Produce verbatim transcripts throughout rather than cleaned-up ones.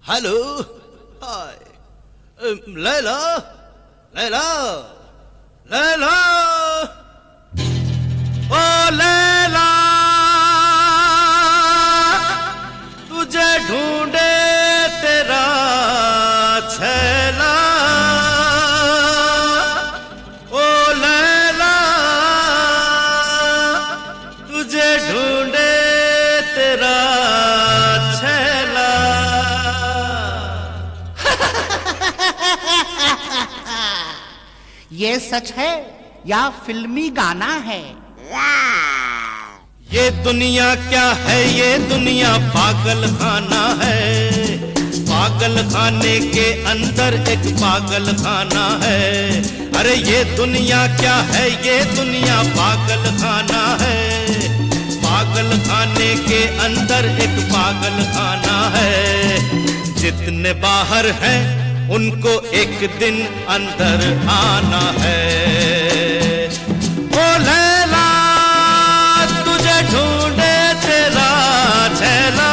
Hello, hi, Laila, Laila, Laila, ओ लैला, तुझे ढूंढे तेरा छैला, ओ लैला, तुझे ढूंढे तेरा छैला। ये सच है या फिल्मी गाना है? ये दुनिया क्या है, ये दुनिया पागल खाना है। पागल खाने के अंदर एक पागल खाना है। अरे ये दुनिया क्या है, ये दुनिया पागल खाना है। पागल खाने के अंदर एक पागल खाना है। जितने बाहर हैं उनको एक दिन अंदर आना है। ओ लैला, तुझे ढूंढे तेरा छैला,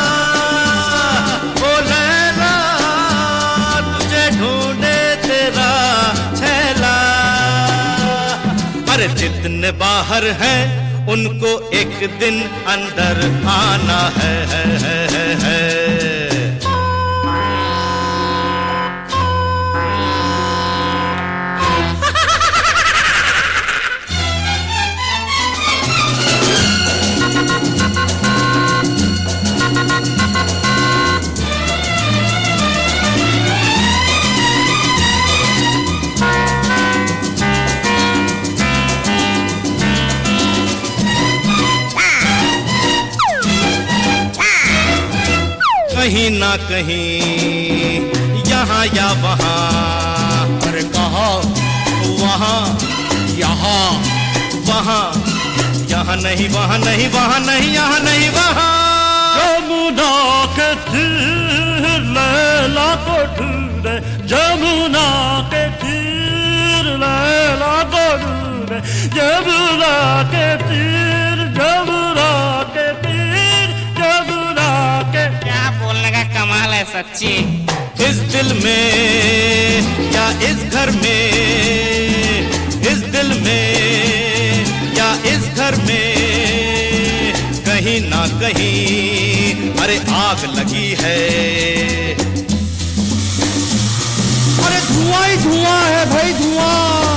ओ लैला, तुझे ढूंढे तेरा छैला। अरे जितने बाहर हैं उनको एक दिन अंदर आना है, है, है, है, है। कहीं ना कहीं, यहाँ या वहाँ, अरे कहाँ, वहाँ, यहाँ, वहाँ, यहाँ नहीं, वहाँ नहीं, वहाँ नहीं, यहाँ नहीं, वहाँ। जमुना के तीर लैला को ढूंढे, जमुना के तीर लैला को ढूंढे, जमुना के तीर, जमुना के तीर, जमुना के। क्या बोलने का कमाल है सच्ची। इस दिल में या इस घर में, इस दिल में या इस घर में, कहीं ना कहीं अरे आग लगी है। अरे धुआं ही धुआं है भाई, धुआं।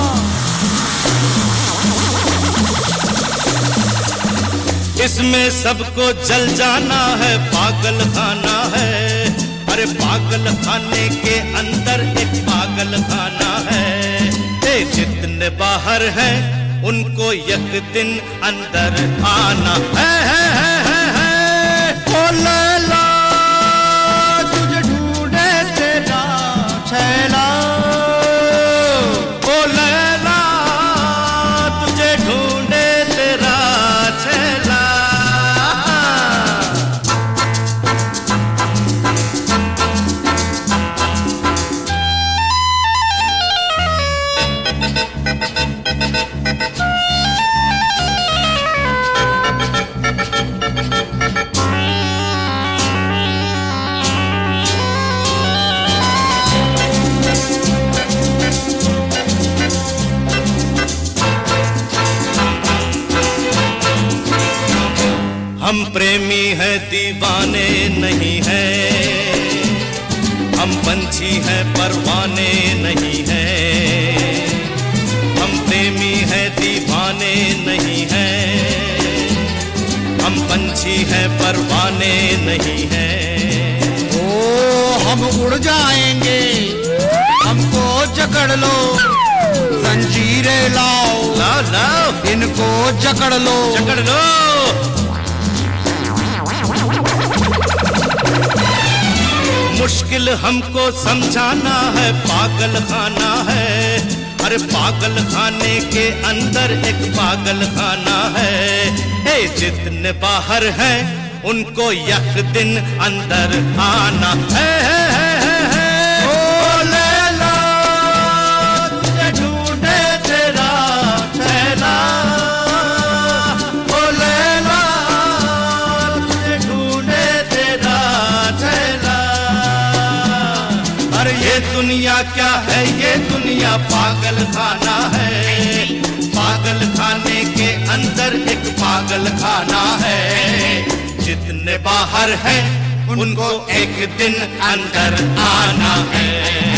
इसमें सबको जल जाना है, पागल खाना है। अरे पागल खाने के अंदर एक पागल खाना है। ए जितने बाहर हैं उनको एक दिन अंदर आना है, है, है, है, है। ओ लैला, तुझे ढूंढे तेरा छैला, ओ लैला, तुझे ढूंढे तेरा छैला। हम प्रेमी हैं दीवाने नहीं हैं, हम पंछी हैं परवाने नहीं हैं। हम प्रेमी हैं दीवाने नहीं हैं, हम पंछी हैं परवाने नहीं हैं। ओ हम उड़ जाएंगे, हमको जकड़ लो, जंजीरें लाओ, लाओ लाओ, इनको जकड़ लो, जकड़ लो। मुश्किल हमको समझाना है, पागल खाना है। अरे पागल खाने के अंदर एक पागल खाना है। ए जितने बाहर हैं उनको एक दिन अंदर आना है, है, है, है, है। ओ लैला, तुझे ढूंढे तेरा छैला, ओ लैला, तुझे ढूंढे तेरा छैला। दुनिया क्या है, ये दुनिया पागल खाना है। पागल खाने के अंदर एक पागल खाना है। जितने बाहर हैं उनको एक दिन अंदर आना है।